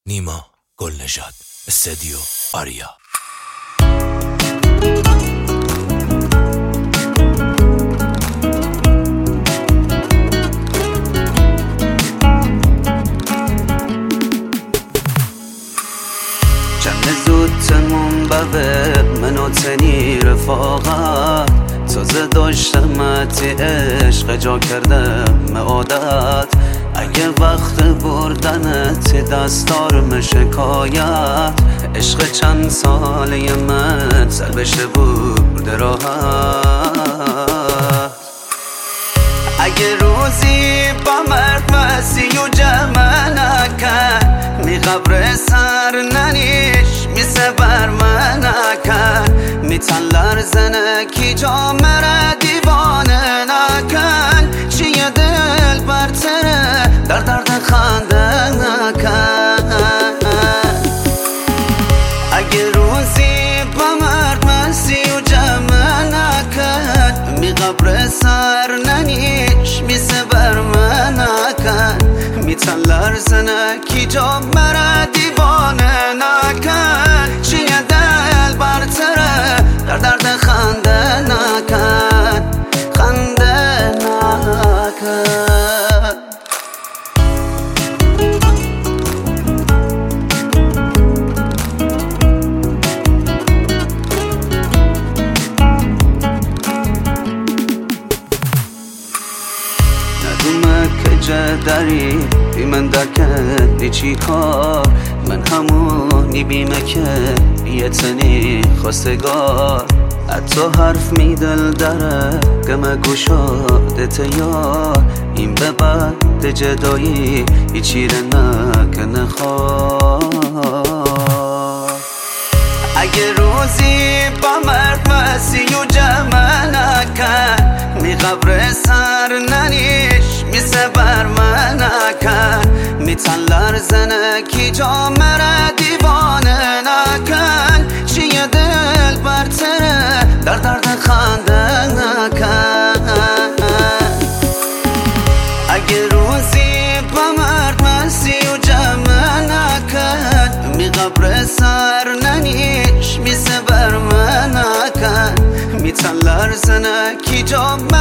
نیما گلنژاد، استدیو آریا. جمع زودتمون ببه منو تنی رفاقت تازه داشتمتی عشق جا کردم عادت اگه وقت بردنت دستار شکایت عشق چند ساله من سر بشه برده راحت اگه روزی با مرد مسی و جمع نکن می قبر سر ننیش می سبر من نکن می تن لرزنه کی جا مره دیوانه نکن چیه دل برتره در درد خنده نکن اگه روزی با مرد مسی و جمع نکن می قبر سر ننیش می سبر من نکن می تن لرزنه کی جا مره دیوانه نکن چیه دل برتره در درد خنده نکن خنده نکن داری بی من درکت چی کار من همونی بیمه که بیتنی خواستگار حتی حرف می دل داره گمه گوشادت یار این به بعد جدایی هیچی رو نکنه خواه اگه روزی با مرد مسی و جمع نکن می قبر سر ننیش می سبر من نکن می تن لرزنه کی جا مره دیوانه نکن چیه دل برتره در درد خنده نکن اگه روزی با مرد مسی و جمع نکن می قبر سر ننیش می سبر من نکن می تن لرزنه کی جا